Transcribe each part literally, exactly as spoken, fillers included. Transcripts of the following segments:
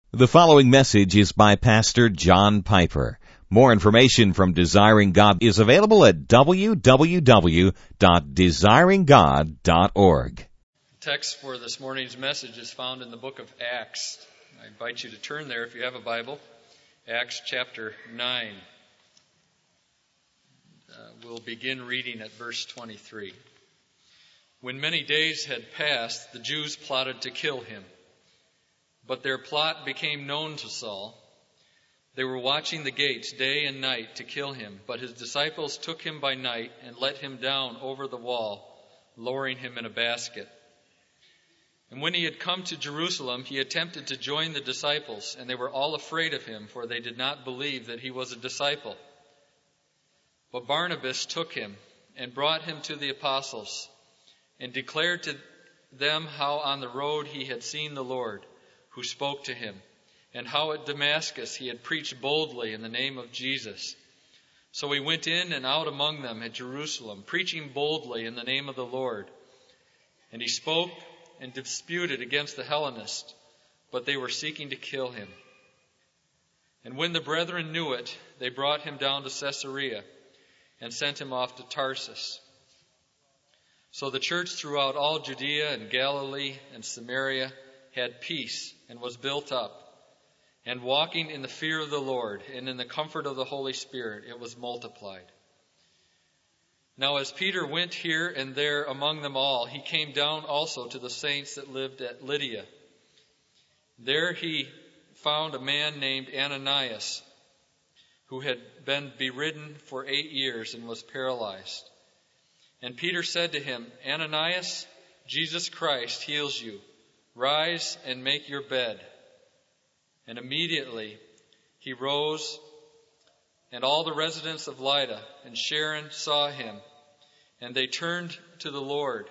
The following message is by Pastor John Piper. More information from Desiring God is available at w w w dot desiring god dot org. The text for this morning's message is found in the book of Acts. I invite you to turn there if you have a Bible. Acts chapter nine. Uh, we'll begin reading at verse twenty-three. When many days had passed, the Jews plotted to kill him. But their plot became known to Saul. They were watching the gates day and night to kill him, but his disciples took him by night and let him down over the wall, lowering him in a basket. And when he had come to Jerusalem, he attempted to join the disciples, and they were all afraid of him, for they did not believe that he was a disciple. But Barnabas took him and brought him to the apostles, and declared to them how on the road he had seen the Lord, who spoke to him, and how at Damascus he had preached boldly in the name of Jesus. So he went in and out among them at Jerusalem, preaching boldly in the name of the Lord. And he spoke and disputed against the Hellenists, but they were seeking to kill him. And when the brethren knew it, they brought him down to Caesarea and sent him off to Tarsus. So the church throughout all Judea and Galilee and Samaria had peace and was built up, and walking in the fear of the Lord and in the comfort of the Holy Spirit, it was multiplied. Now as Peter went here and there among them all, he came down also to the saints that lived at Lydia. There he found a man named Ananias, who had been bedridden for eight years and was paralyzed. And Peter said to him, Ananias, Jesus Christ heals you. Rise and make your bed. And immediately he rose, and all the residents of Lydda and Sharon saw him, and they turned to the Lord.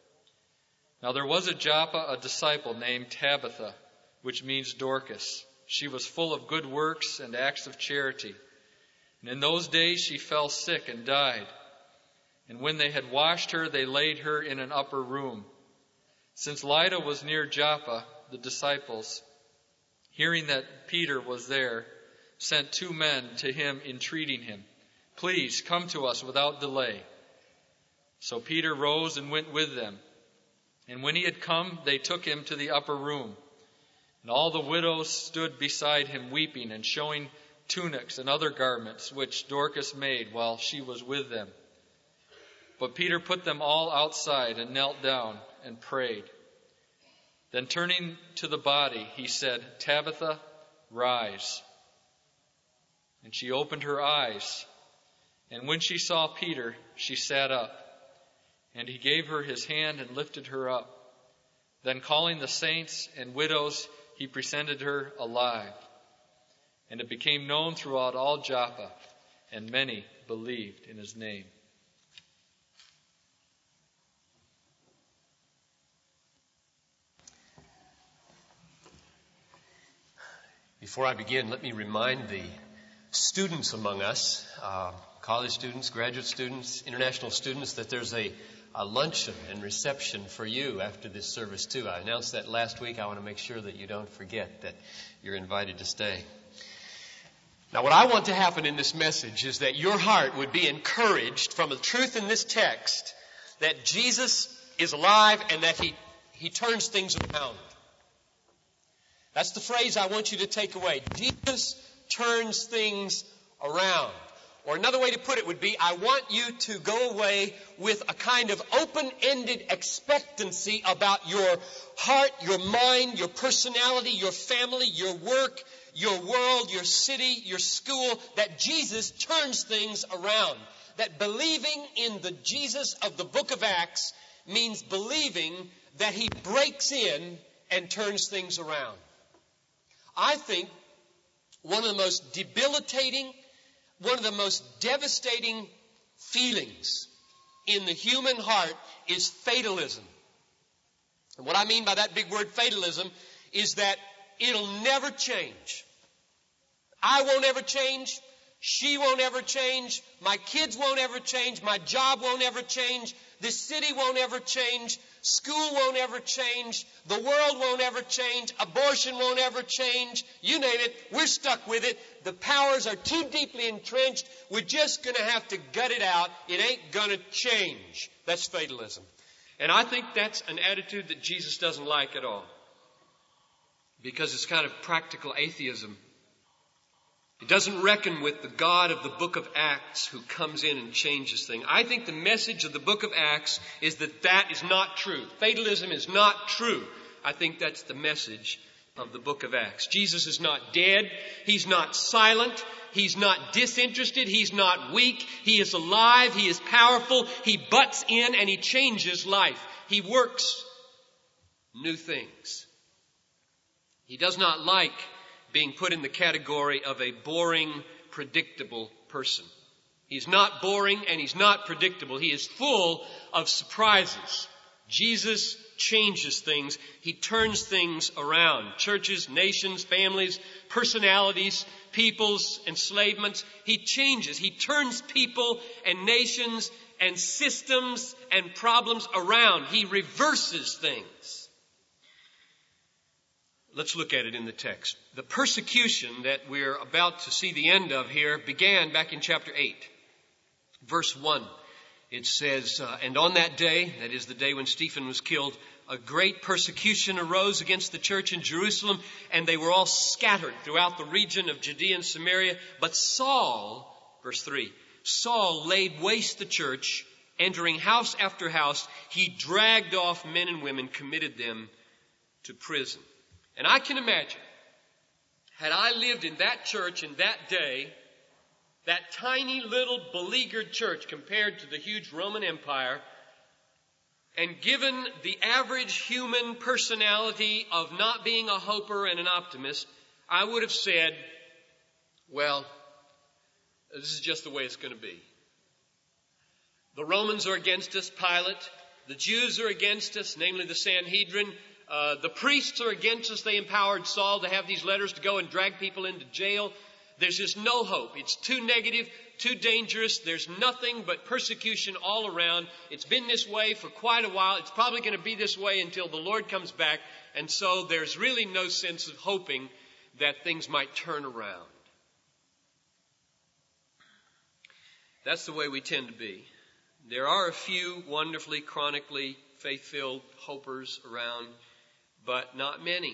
Now there was at Joppa a disciple named Tabitha, which means Dorcas. She was full of good works and acts of charity. And in those days she fell sick and died. And when they had washed her, they laid her in an upper room. Since Lydda was near Joppa, the disciples, hearing that Peter was there, sent two men to him entreating him, Please come to us without delay. So Peter rose and went with them. And when he had come, they took him to the upper room. And all the widows stood beside him weeping and showing tunics and other garments which Dorcas made while she was with them. But Peter put them all outside and knelt down and prayed. Then turning to the body, he said, Tabitha, rise. And she opened her eyes. And when she saw Peter, she sat up. And he gave her his hand and lifted her up. Then calling the saints and widows, he presented her alive. And it became known throughout all Joppa, and many believed in his name. Before I begin, let me remind the students among us, uh, college students, graduate students, international students, that there's a, a luncheon and reception for you after this service too. I announced that last week. I want to make sure that you don't forget that you're invited to stay. Now, what I want to happen in this message is that your heart would be encouraged from the truth in this text that Jesus is alive and that he, he turns things around. That's the phrase I want you to take away. Jesus turns things around. Or another way to put it would be, I want you to go away with a kind of open-ended expectancy about your heart, your mind, your personality, your family, your work, your world, your city, your school, that Jesus turns things around. That believing in the Jesus of the book of Acts means believing that he breaks in and turns things around. I think one of the most debilitating, one of the most devastating feelings in the human heart is fatalism. And what I mean by that big word fatalism is that it'll never change. I won't ever change. She won't ever change. My kids won't ever change. My job won't ever change. This city won't ever change. School won't ever change. The world won't ever change. Abortion won't ever change. You name it, we're stuck with it. The powers are too deeply entrenched. We're just going to have to gut it out. It ain't going to change. That's fatalism. And I think that's an attitude that Jesus doesn't like at all, because it's kind of practical atheism. It doesn't reckon with the God of the book of Acts who comes in and changes things. I think the message of the book of Acts is that that is not true. Fatalism is not true. I think that's the message of the book of Acts. Jesus is not dead. He's not silent. He's not disinterested. He's not weak. He is alive. He is powerful. He butts in and he changes life. He works new things. He does not like being put in the category of a boring, predictable person. He's not boring and he's not predictable. He is full of surprises. Jesus changes things. He turns things around. Churches, nations, families, personalities, people's enslavements. He changes. He turns people and nations and systems and problems around. He reverses things. Let's look at it in the text. The persecution that we're about to see the end of here began back in chapter eight, verse one. It says, uh, and on that day, that is the day when Stephen was killed, a great persecution arose against the church in Jerusalem, and they were all scattered throughout the region of Judea and Samaria. But Saul, verse three, Saul laid waste the church, entering house after house. He dragged off men and women, committed them to prison. And I can imagine, had I lived in that church in that day, that tiny little beleaguered church compared to the huge Roman Empire, and given the average human personality of not being a hoper and an optimist, I would have said, well, this is just the way it's going to be. The Romans are against us, Pilate. The Jews are against us, namely the Sanhedrin. Uh, the priests are against us. They empowered Saul to have these letters to go and drag people into jail. There's just no hope. It's too negative, too dangerous. There's nothing but persecution all around. It's been this way for quite a while. It's probably going to be this way until the Lord comes back. And so there's really no sense of hoping that things might turn around. That's the way we tend to be. There are a few wonderfully, chronically faith-filled hopers around, but not many.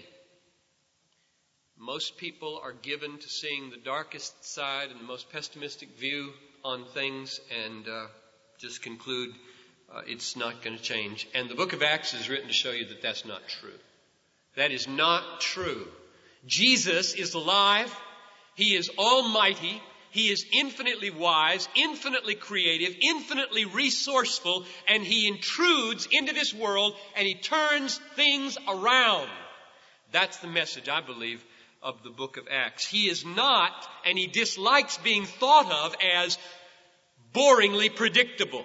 Most people are given to seeing the darkest side and the most pessimistic view on things and uh, just conclude uh, it's not going to change. And the book of Acts is written to show you that that's not true. That is not true. Jesus is alive. He is almighty. He is infinitely wise, infinitely creative, infinitely resourceful, and he intrudes into this world and he turns things around. That's the message, I believe, of the book of Acts. He is not, and he dislikes being thought of as boringly predictable.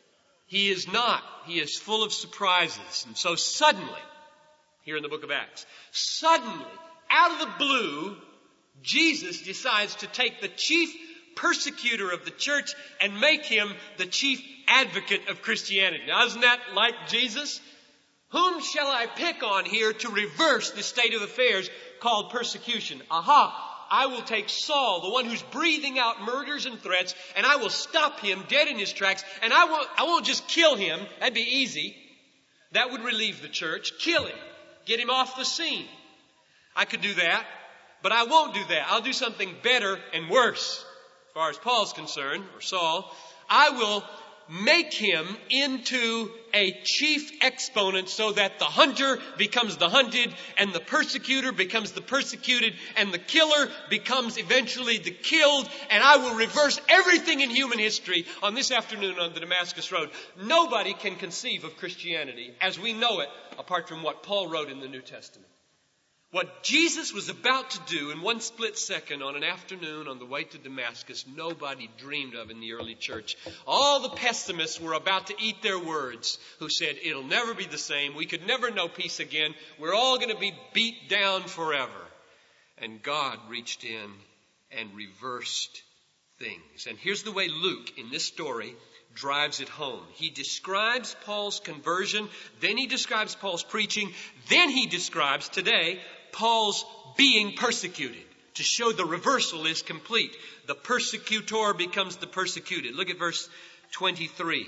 He is not. He is full of surprises. And so suddenly, here in the book of Acts, suddenly, out of the blue, Jesus decides to take the chief persecutor of the church and make him the chief advocate of Christianity. Now, isn't that like Jesus? Whom shall I pick on here to reverse the state of affairs called persecution? Aha! I will take Saul, the one who's breathing out murders and threats, and I will stop him dead in his tracks, and I won't, I won't just kill him. That'd be easy. That would relieve the church. Kill him. Get him off the scene. I could do that. But I won't do that. I'll do something better and worse. As far as Paul's concerned, or Saul, I will make him into a chief exponent so that the hunter becomes the hunted and the persecutor becomes the persecuted and the killer becomes eventually the killed, and I will reverse everything in human history on this afternoon on the Damascus Road. Nobody can conceive of Christianity as we know it apart from what Paul wrote in the New Testament. What Jesus was about to do in one split second on an afternoon on the way to Damascus, nobody dreamed of in the early church. All the pessimists were about to eat their words, who said, it'll never be the same. We could never know peace again. We're all going to be beat down forever. And God reached in and reversed things. And here's the way Luke, in this story, drives it home. He describes Paul's conversion, then he describes Paul's preaching, then he describes today Paul's being persecuted, to show the reversal is complete. The persecutor becomes the persecuted. Look at verse twenty-three.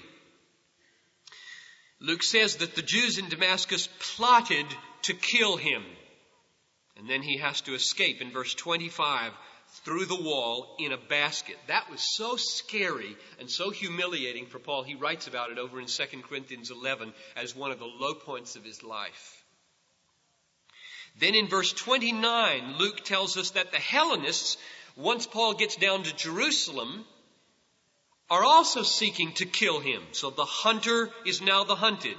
Luke says that the Jews in Damascus plotted to kill him. And then he has to escape in verse twenty-five through the wall in a basket. That was so scary and so humiliating for Paul. He writes about it over in Second Corinthians eleven as one of the low points of his life. Then in verse twenty-nine, Luke tells us that the Hellenists, once Paul gets down to Jerusalem, are also seeking to kill him. So the hunter is now the hunted.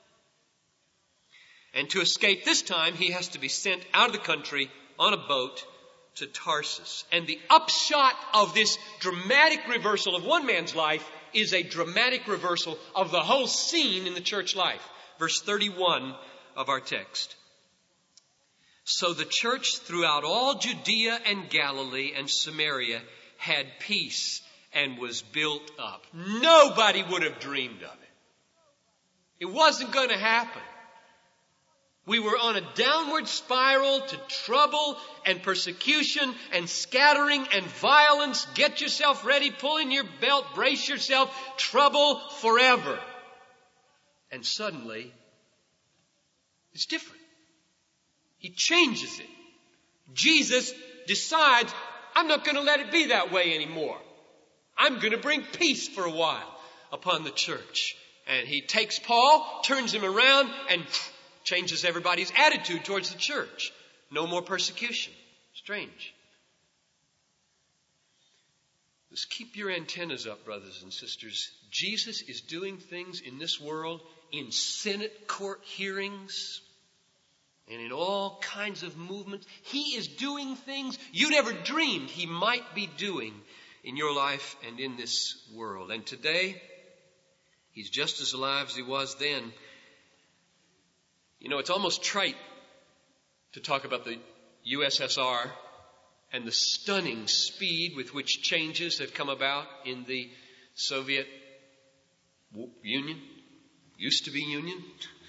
And to escape this time, he has to be sent out of the country on a boat to Tarsus. And the upshot of this dramatic reversal of one man's life is a dramatic reversal of the whole scene in the church life. Verse thirty-one of our text. So the church throughout all Judea and Galilee and Samaria had peace and was built up. Nobody would have dreamed of it. It wasn't going to happen. We were on a downward spiral to trouble and persecution and scattering and violence. Get yourself ready, pull in your belt, brace yourself, trouble forever. And suddenly, it's different. He changes it. Jesus decides, I'm not going to let it be that way anymore. I'm going to bring peace for a while upon the church. And he takes Paul, turns him around, and changes everybody's attitude towards the church. No more persecution. Strange. Just keep your antennas up, brothers and sisters. Jesus is doing things in this world, in Senate court hearings, and in all kinds of movements. He is doing things you never dreamed he might be doing in your life and in this world. And today, he's just as alive as he was then. You know, it's almost trite to talk about the U S S R and the stunning speed with which changes have come about in the Soviet Union, used to be Union.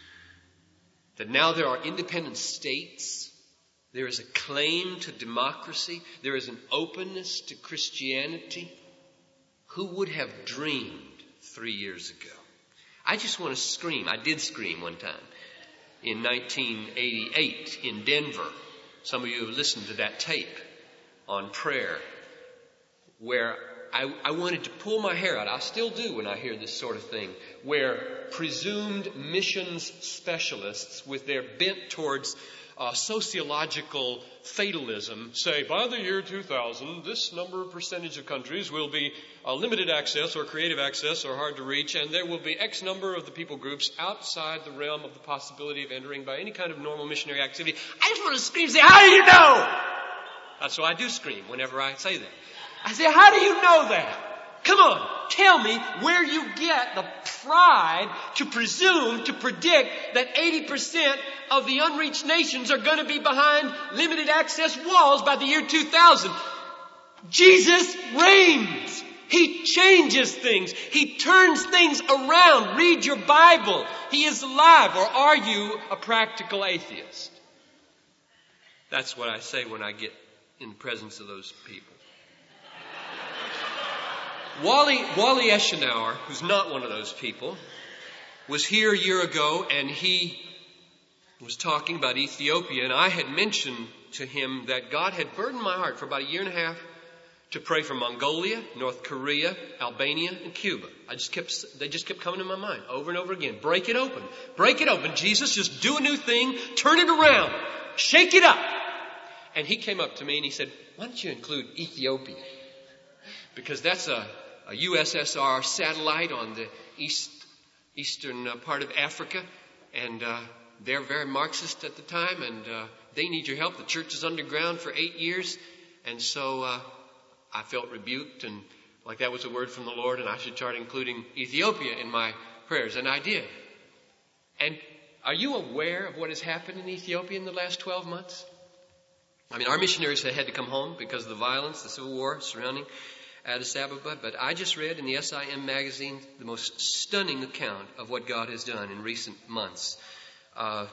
That now there are independent states. There is a claim to democracy. There is an openness to Christianity. Who would have dreamed three years ago? I just want to scream. I did scream one time in nineteen eighty-eight in Denver. Some of you have listened to that tape on prayer where I, I wanted to pull my hair out. I still do when I hear this sort of thing, where presumed missions specialists with their bent towards uh, sociological fatalism say, by the year two thousand, this number of percentage of countries will be uh, limited access or creative access or hard to reach, and there will be X number of the people groups outside the realm of the possibility of entering by any kind of normal missionary activity. I just want to scream and say, how do you know? That's why I do scream whenever I say that. I say, how do you know that? Come on, tell me where you get the pride to presume, to predict that eighty percent of the unreached nations are going to be behind limited access walls by the year two thousand. Jesus reigns. He changes things. He turns things around. Read your Bible. He is alive. Or are you a practical atheist? That's what I say when I get in the presence of those people. Wally, Wally Eschenauer, who's not one of those people, was here a year ago, and he was talking about Ethiopia, and I had mentioned to him that God had burdened my heart for about a year and a half to pray for Mongolia, North Korea, Albania, and Cuba. I just kept, they just kept coming to my mind over and over again. Break it open. Break it open. Jesus, just do a new thing. Turn it around. Shake it up. And he came up to me and he said, why don't you include Ethiopia? Because that's a, a U S S R satellite on the east eastern uh, part of Africa. And uh, they're very Marxist at the time, and uh, they need your help. The church is underground for eight years. And so uh, I felt rebuked, and like that was a word from the Lord, and I should start including Ethiopia in my prayers. And I did. And are you aware of what has happened in Ethiopia in the last twelve months? I mean, our missionaries had had to come home because of the violence, the civil war surrounding. Addis Ababa, but I just read in the S I M magazine the most stunning account of what God has done in recent months. Uh,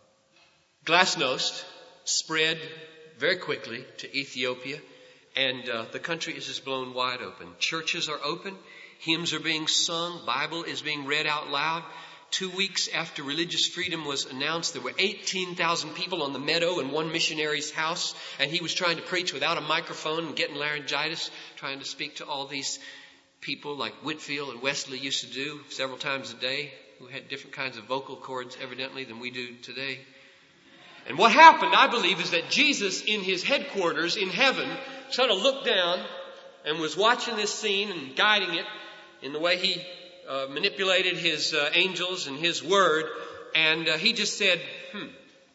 Glasnost spread very quickly to Ethiopia, and uh, the country is just blown wide open. Churches are open, hymns are being sung, Bible is being read out loud. Two weeks after religious freedom was announced, there were eighteen thousand people on the meadow in one missionary's house, and he was trying to preach without a microphone and getting laryngitis, trying to speak to all these people like Whitfield and Wesley used to do several times a day, who had different kinds of vocal cords, evidently, than we do today. And what happened, I believe, is that Jesus, in his headquarters in heaven, sort of looked down and was watching this scene and guiding it in the way he Uh, manipulated his uh, angels and his word, and uh, he just said, hmm,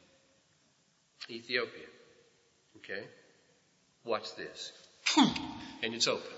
Ethiopia. Okay, watch this. And it's open.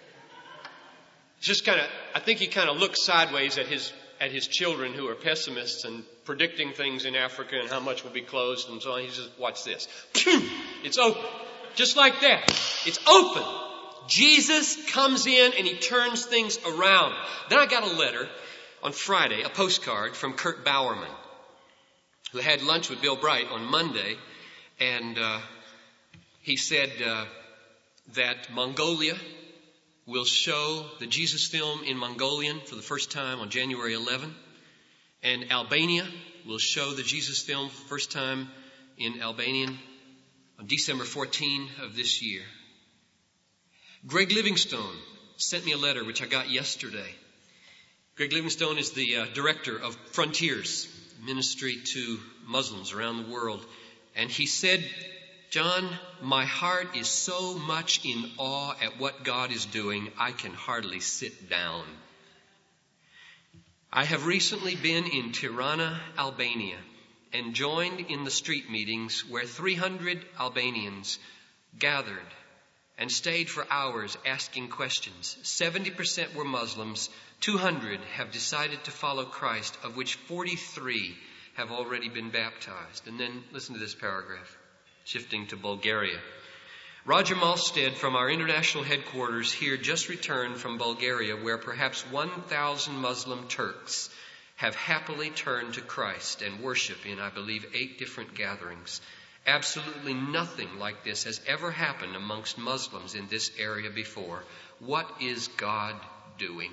It's just kind of, I think he kind of looked sideways at his at his children who are pessimists and predicting things in Africa and how much will be closed and so on. He says, watch this. It's open. Just like that. It's open. Jesus comes in and he turns things around. Then I got a letter on Friday, a postcard from Kurt Bowerman, who had lunch with Bill Bright on Monday. And uh, he said uh, that Mongolia will show the Jesus film in Mongolian for the first time on January eleventh. And Albania will show the Jesus film for the first time in Albanian on December fourteenth of this year. Greg Livingstone sent me a letter which I got yesterday. Greg Livingstone is the uh, director of Frontiers, ministry to Muslims around the world. And he said, John, my heart is so much in awe at what God is doing, I can hardly sit down. I have recently been in Tirana, Albania, and joined in the street meetings where three hundred Albanians gathered and stayed for hours asking questions. seventy percent were Muslims. two hundred have decided to follow Christ, of which forty-three have already been baptized. And then listen to this paragraph, shifting to Bulgaria. Roger Malstead from our international headquarters here just returned from Bulgaria, where perhaps one thousand Muslim Turks have happily turned to Christ and worship in, I believe, eight different gatherings. Absolutely nothing like this has ever happened amongst Muslims in this area before. What is God doing?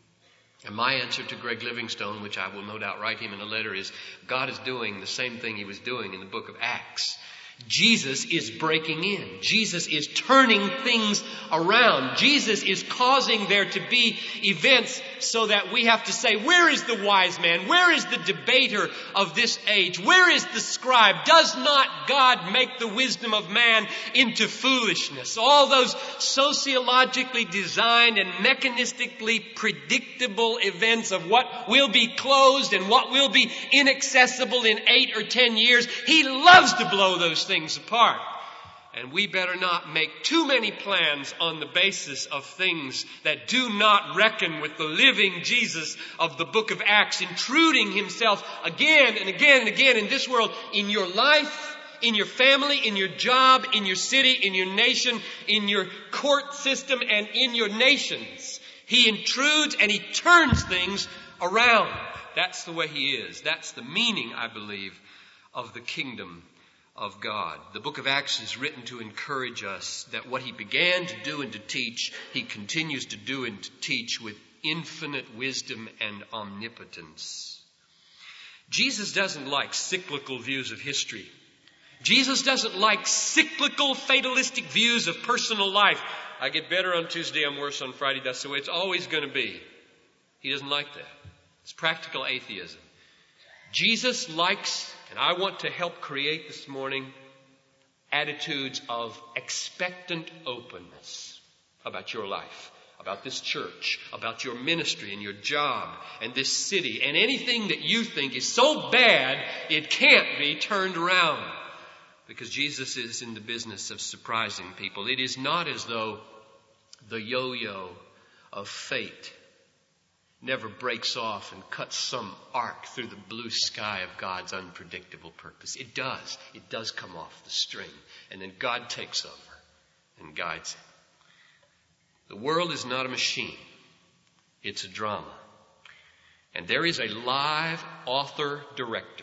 And my answer to Greg Livingstone, which I will no doubt write him in a letter, is God is doing the same thing he was doing in the book of Acts. Jesus is breaking in. Jesus is turning things around. Jesus is causing there to be events so that we have to say, where is the wise man? Where is the debater of this age? Where is the scribe? Does not God make the wisdom of man into foolishness? All those sociologically designed and mechanistically predictable events of what will be closed and what will be inaccessible in eight or ten years. He loves to blow those things apart. And we better not make too many plans on the basis of things that do not reckon with the living Jesus of the book of Acts, intruding himself again and again and again in this world, in your life, in your family, in your job, in your city, in your nation, in your court system, and in your nations. He intrudes and he turns things around. That's the way he is. That's the meaning, I believe, of the kingdom of God. The book of Acts is written to encourage us that what he began to do and to teach, he continues to do and to teach with infinite wisdom and omnipotence. Jesus doesn't like cyclical views of history. Jesus doesn't like cyclical, fatalistic views of personal life. I get better on Tuesday, I'm worse on Friday. That's the way it's always going to be. He doesn't like that. It's practical atheism. Jesus likes, and I want to help create this morning, attitudes of expectant openness about your life, about this church, about your ministry and your job and this city, and anything that you think is so bad it can't be turned around. Because Jesus is in the business of surprising people. It is not as though the yo-yo of fate never breaks off and cuts some arc through the blue sky of God's unpredictable purpose. It does. It does come off the string. And then God takes over and guides it. The world is not a machine. It's a drama. And there is a live author-director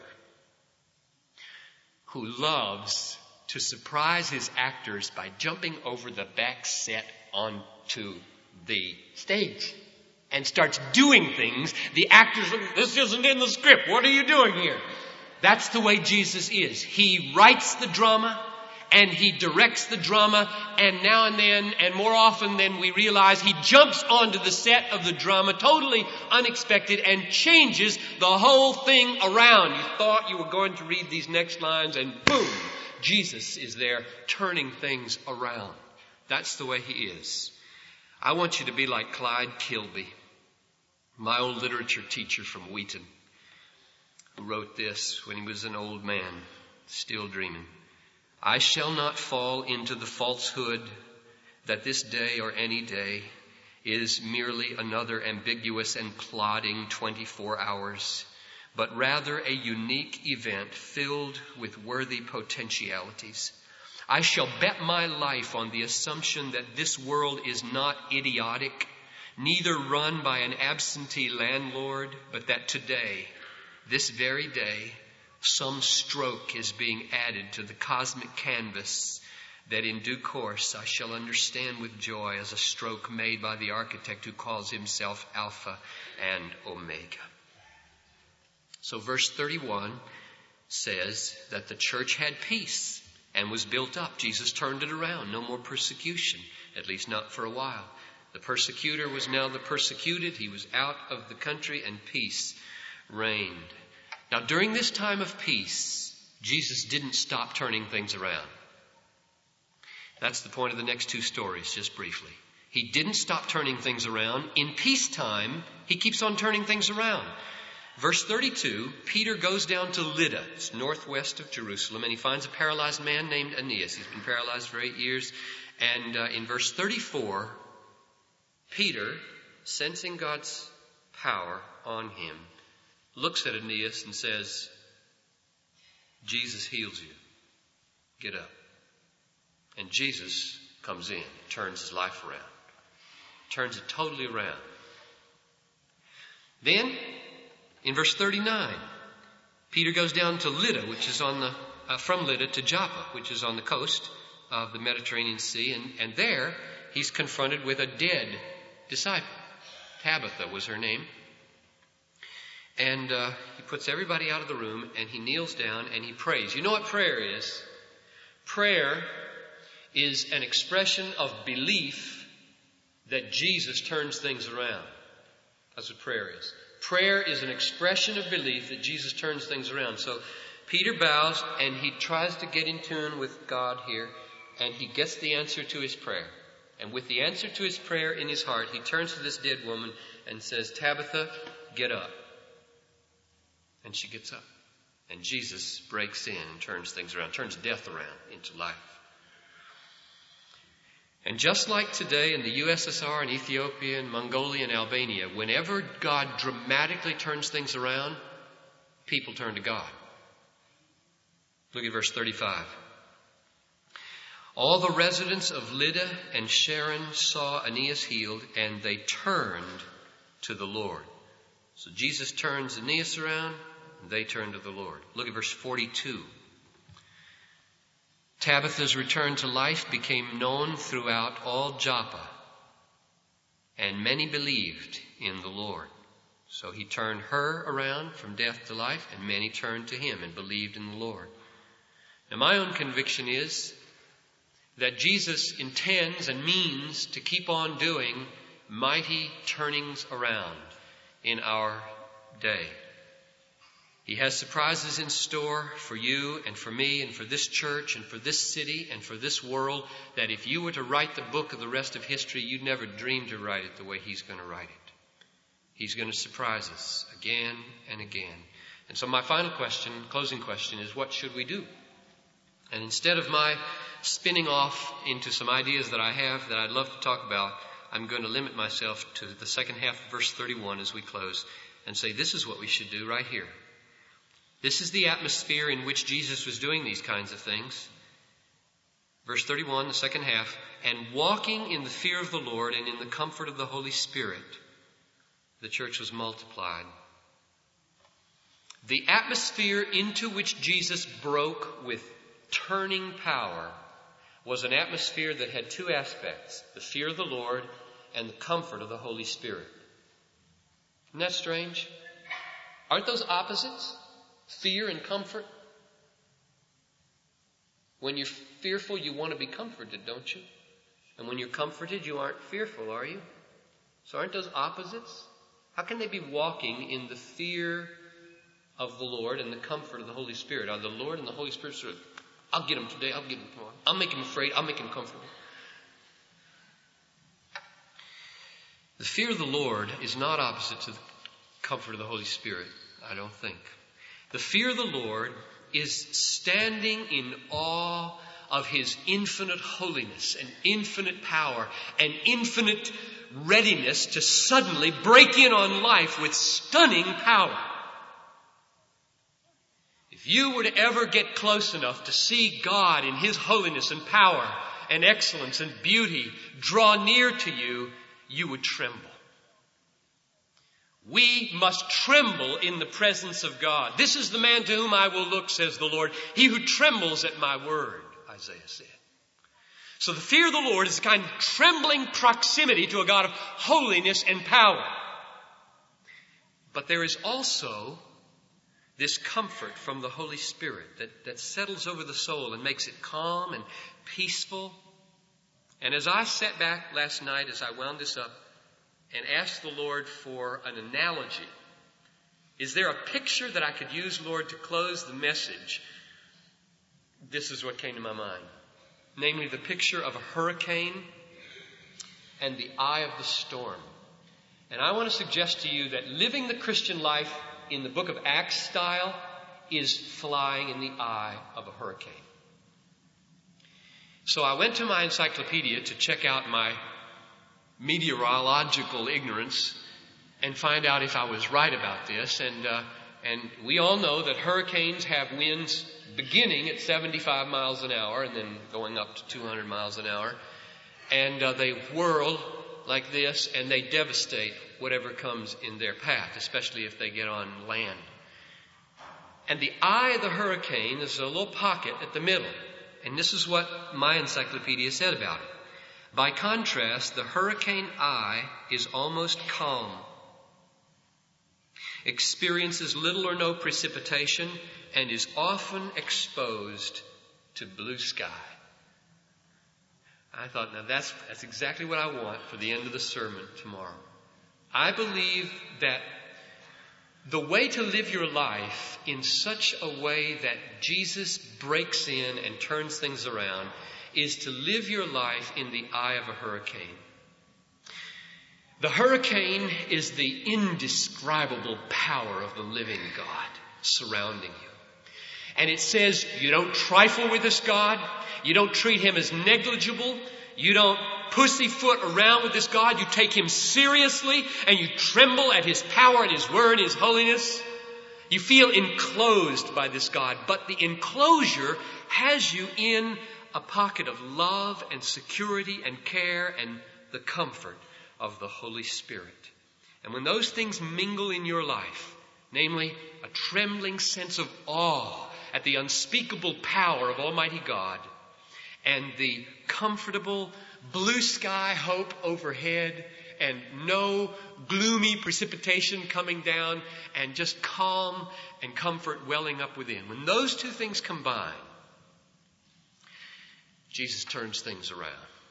who loves to surprise his actors by jumping over the back set onto the stage and starts doing things. The actors look, this isn't in the script. What are you doing here? That's the way Jesus is. He writes the drama and he directs the drama, and now and then, and more often than we realize, he jumps onto the set of the drama totally unexpected and changes the whole thing around. You thought you were going to read these next lines and boom, Jesus is there turning things around. That's the way he is. I want you to be like Clyde Kilby, my old literature teacher from Wheaton, who wrote this when he was an old man, still dreaming. I shall not fall into the falsehood that this day or any day is merely another ambiguous and plodding twenty-four hours, but rather a unique event filled with worthy potentialities. I shall bet my life on the assumption that this world is not idiotic, neither run by an absentee landlord, but that today, this very day, some stroke is being added to the cosmic canvas that in due course I shall understand with joy as a stroke made by the architect who calls himself Alpha and Omega. So verse thirty-one says that the church had peace and was built up. Jesus turned it around. No more persecution, at least not for a while. The persecutor was now the persecuted. He was out of the country and peace reigned. Now, during this time of peace, Jesus didn't stop turning things around. That's the point of the next two stories, just briefly. He didn't stop turning things around. In peacetime, he keeps on turning things around. Verse thirty-two, Peter goes down to Lydda, it's northwest of Jerusalem, and he finds a paralyzed man named Aeneas. He's been paralyzed for eight years. And uh, in verse thirty-four, Peter, sensing God's power on him, looks at Aeneas and says, Jesus heals you. Get up. And Jesus comes in, turns his life around, turns it totally around. Then, in verse thirty-nine, Peter goes down to Lydda, which is on the, uh, from Lydda to Joppa, which is on the coast of the Mediterranean Sea. And, and there, he's confronted with a dead disciple. Tabitha was her name. And uh, he puts everybody out of the room and he kneels down and he prays. You know what prayer is? Prayer is an expression of belief that Jesus turns things around. That's what prayer is. Prayer is an expression of belief that Jesus turns things around. So Peter bows and he tries to get in tune with God here, and he gets the answer to his prayer. And with the answer to his prayer in his heart, he turns to this dead woman and says, Tabitha, get up. And she gets up. And Jesus breaks in and turns things around, turns death around into life. And just like today in the U S S R and Ethiopia and Mongolia and Albania, whenever God dramatically turns things around, people turn to God. Look at verse thirty-five. All the residents of Lydda and Sharon saw Aeneas healed, and they turned to the Lord. So Jesus turns Aeneas around, and they turn to the Lord. Look at verse forty-two. Tabitha's return to life became known throughout all Joppa, and many believed in the Lord. So he turned her around from death to life, and many turned to him and believed in the Lord. Now, my own conviction is that Jesus intends and means to keep on doing mighty turnings around in our day. He has surprises in store for you and for me and for this church and for this city and for this world that if you were to write the book of the rest of history, you'd never dream to write it the way he's going to write it. He's going to surprise us again and again. And so my final question, closing question, is what should we do? And instead of my spinning off into some ideas that I have that I'd love to talk about, I'm going to limit myself to the second half of verse thirty-one as we close and say this is what we should do right here. This is the atmosphere in which Jesus was doing these kinds of things. Verse thirty-one, the second half, and walking in the fear of the Lord and in the comfort of the Holy Spirit, the church was multiplied. The atmosphere into which Jesus broke with turning power was an atmosphere that had two aspects, the fear of the Lord and the comfort of the Holy Spirit. Isn't that strange? Aren't those opposites? Fear and comfort? When you're fearful, you want to be comforted, don't you? And when you're comforted, you aren't fearful, are you? So aren't those opposites? How can they be walking in the fear of the Lord and the comfort of the Holy Spirit? Are the Lord and the Holy Spirit sort of, I'll get him today, I'll get him tomorrow. I'll make him afraid, I'll make him comfortable. The fear of the Lord is not opposite to the comfort of the Holy Spirit, I don't think. The fear of the Lord is standing in awe of His infinite holiness and infinite power and infinite readiness to suddenly break in on life with stunning power. If you were to ever get close enough to see God in His holiness and power and excellence and beauty draw near to you, you would tremble. We must tremble in the presence of God. This is the man to whom I will look, says the Lord, he who trembles at my word, Isaiah said. So the fear of the Lord is a kind of trembling proximity to a God of holiness and power. But there is also this comfort from the Holy Spirit that, that settles over the soul and makes it calm and peaceful. And as I sat back last night, as I wound this up, and asked the Lord for an analogy, is there a picture that I could use, Lord, to close the message? This is what came to my mind. Namely, the picture of a hurricane and the eye of the storm. And I want to suggest to you that living the Christian life in the book of Acts style is flying in the eye of a hurricane. So I went to my encyclopedia to check out my meteorological ignorance and find out if I was right about this. And uh, and we all know that hurricanes have winds beginning at seventy-five miles an hour and then going up to two hundred miles an hour. And uh, they whirl like this and they devastate whatever comes in their path, especially if they get on land. And the eye of the hurricane is a little pocket at the middle. And this is what my encyclopedia said about it. By contrast, the hurricane eye is almost calm, experiences little or no precipitation, and is often exposed to blue sky. I thought, now that's, that's exactly what I want for the end of the sermon tomorrow. I believe that the way to live your life in such a way that Jesus breaks in and turns things around is to live your life in the eye of a hurricane. The hurricane is the indescribable power of the living God surrounding you. And it says you don't trifle with this God. You don't treat Him as negligible. You don't pussyfoot around with this God. You take Him seriously and you tremble at His power and His word, His holiness. You feel enclosed by this God, but the enclosure has you in a pocket of love and security and care and the comfort of the Holy Spirit. And when those things mingle in your life, namely a trembling sense of awe at the unspeakable power of Almighty God and the comfortable blue sky hope overhead and no gloomy precipitation coming down and just calm and comfort welling up within. When those two things combine, Jesus turns things around.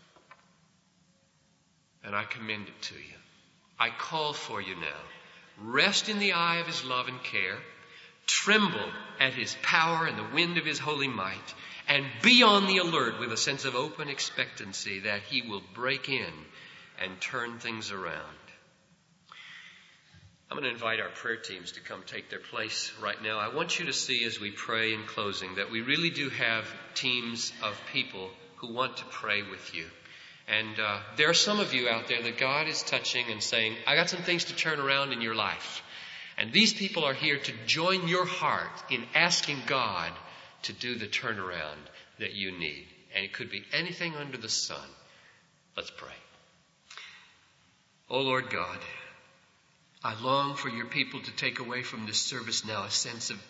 And I commend it to you. I call for you now. Rest in the eye of His love and care. Tremble at His power and the wind of His holy might. And be on the alert with a sense of open expectancy that He will break in and turn things around. I'm going to invite our prayer teams to come take their place right now. I want you to see as we pray in closing that we really do have teams of people who want to pray with you. And uh, there are some of you out there that God is touching and saying, I got some things to turn around in your life. And these people are here to join your heart in asking God to do the turnaround that you need. And it could be anything under the sun. Let's pray. Oh Lord God, I long for your people to take away from this service now a sense of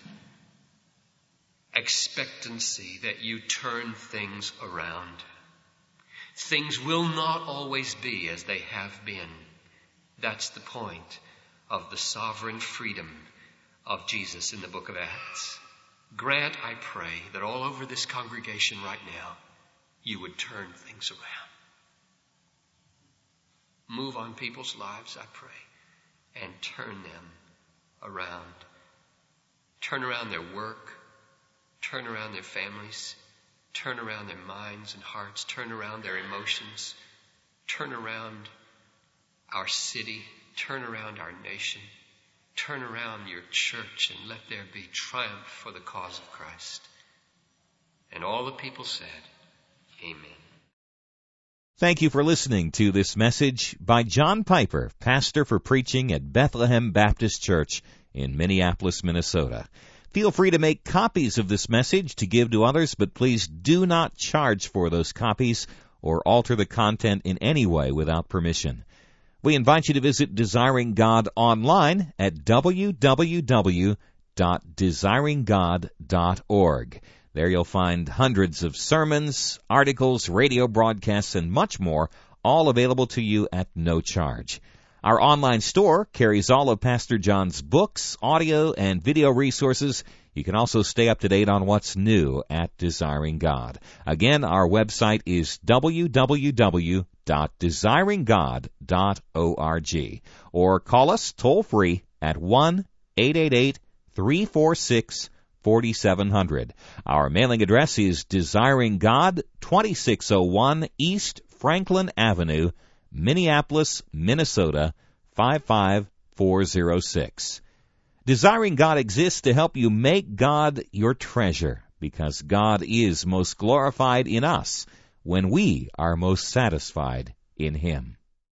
expectancy that you turn things around. Things will not always be as they have been. That's the point of the sovereign freedom of Jesus in the book of Acts. Grant, I pray, that all over this congregation right now, you would turn things around. Move on people's lives, I pray, and turn them around. Turn around their work. Turn around their families. Turn around their minds and hearts. Turn around their emotions. Turn around our city. Turn around our nation. Turn around your church and let there be triumph for the cause of Christ. And all the people said, Amen. Thank you for listening to this message by John Piper, pastor for preaching at Bethlehem Baptist Church in Minneapolis, Minnesota. Feel free to make copies of this message to give to others, but please do not charge for those copies or alter the content in any way without permission. We invite you to visit Desiring God online at w w w dot desiring god dot org. There you'll find hundreds of sermons, articles, radio broadcasts, and much more, all available to you at no charge. Our online store carries all of Pastor John's books, audio, and video resources. You can also stay up to date on what's new at Desiring God. Again, our website is w w w dot desiring god dot org. Or call us toll-free at one eight eight eight, three four six, four seven zero zero. Our mailing address is Desiring God, twenty-six oh one East Franklin Avenue, Minneapolis, Minnesota, five five four zero six. Desiring God exists to help you make God your treasure, because God is most glorified in us when we are most satisfied in Him.